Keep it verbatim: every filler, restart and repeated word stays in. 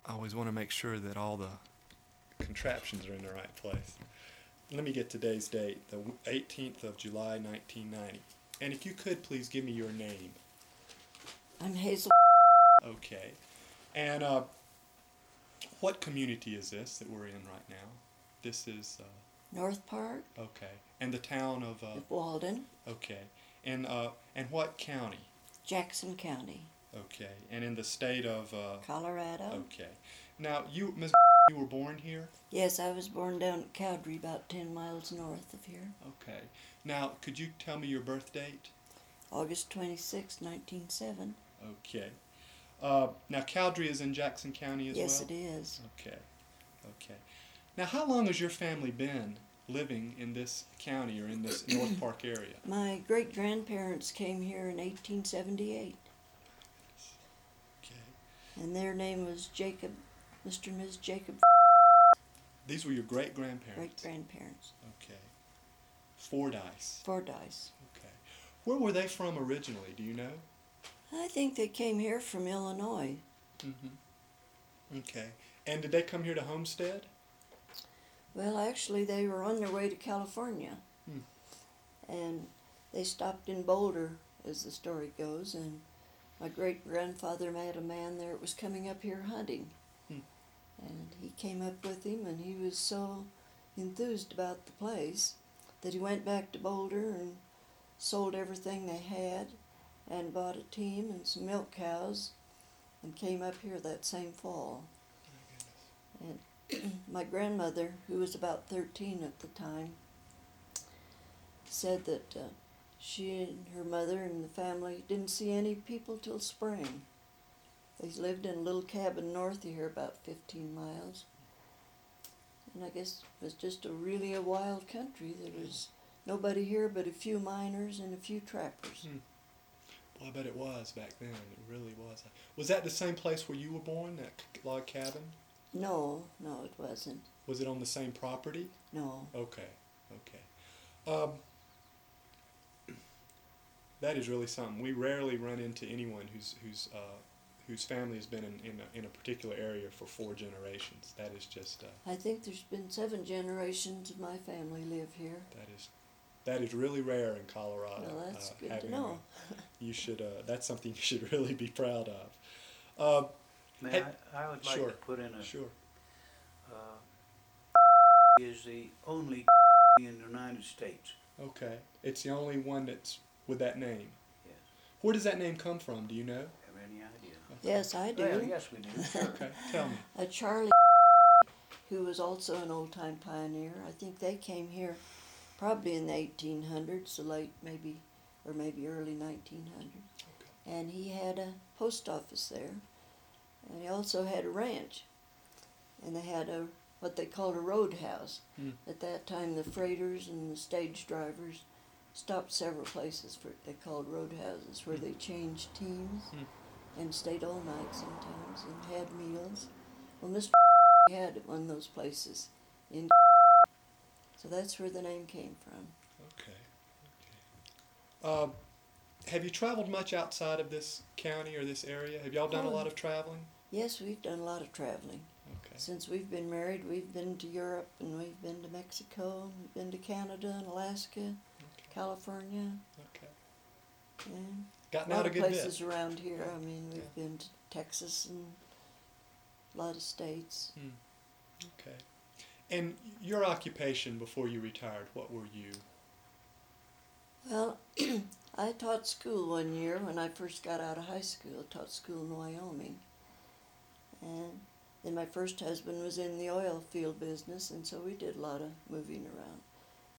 I always want to make sure that all the contraptions are in the right place. Let me get today's date, the eighteenth of July, nineteen ninety. And if you could, please give me your name. I'm Hazel. Okay. And uh, what community is this that we're in right now? This is... Uh, North Park. Okay. And the town of... Uh, Walden. Okay. And, uh, and what county? Jackson County. Okay. And in the state of... Uh, Colorado. Okay. Now, you, Miz you were born here? Yes, I was born down at Cowdery, about ten miles north of here. Okay. Now, could you tell me your birth date? August twenty-sixth, nineteen oh seven. Okay. Uh, now, Cowdery is in Jackson County as yes, well? Yes, it is. Okay. Okay. Now, how long has your family been living in this county or in this North Park area? My great-grandparents came here in eighteen seventy-eight. Okay. And their name was Jacob, Mister and Miz Jacob. These were your great-grandparents? Great-grandparents. Okay. Fordyce. Fordyce. Okay. Where were they from originally, do you know? I think they came here from Illinois. Mm-hmm. Okay. And did they come here to homestead? Well, actually, they were on their way to California. Hmm. And they stopped in Boulder, as the story goes, and my great-grandfather met a man there that was coming up here hunting. Hmm. And he came up with him, and he was so enthused about the place that he went back to Boulder and sold everything they had and bought a team and some milk cows and came up here that same fall. And my grandmother, who was about thirteen at the time, said that uh, she and her mother and the family didn't see any people till spring. They lived in a little cabin north of here, about fifteen miles. And I guess it was just a really a wild country. There was nobody here but a few miners and a few trappers. Hmm. Well, I bet it was back then. It really was. Was that the same place where you were born, that log cabin? No, no, it wasn't. Was it on the same property? No. Okay, okay. Um, that is really something. We rarely run into anyone who's who's uh, whose family has been in in a, in a particular area for four generations. That is just. Uh, I think there's been seven generations of my family live here. That is, that is really rare in Colorado. Well, that's uh, good to know. A, you should. Uh, that's something you should really be proud of. Uh, May hey, I, I would like sure, to put in a, sure. uh, is the only in the United States. Okay, it's the only one that's with that name. Yes. Where does that name come from? Do you know? Have any idea? Okay. Yes, I do. Well, yes, we do. Sure. Okay, tell me. A Charlie, who was also an old-time pioneer. I think they came here probably in the eighteen hundreds, the late maybe, or maybe early nineteen hundreds. Okay. And he had a post office there, and he also had a ranch. And they had a what they called a roadhouse. Hmm. At that time, the freighters and the stage drivers stopped several places for they called roadhouses, where Hmm. they changed teams Hmm. and stayed all night sometimes and had meals. Well, Mister had one of those places in, so that's where the name came from. Okay. Okay. Uh, have you traveled much outside of this county or this area? Have y'all done a Oh. lot of traveling? Yes, we've done a lot of traveling. Okay. Since we've been married, we've been to Europe, and we've been to Mexico, and we've been to Canada and Alaska, Okay. California, Okay. and Gotten a lot out a of good places bit. around here. I mean, we've Yeah. been to Texas and a lot of states. Hmm. Okay. And your occupation before you retired, what were you? Well, I taught school one year when I first got out of high school. I taught school in Wyoming. And then my first husband was in the oil field business, and so we did a lot of moving around.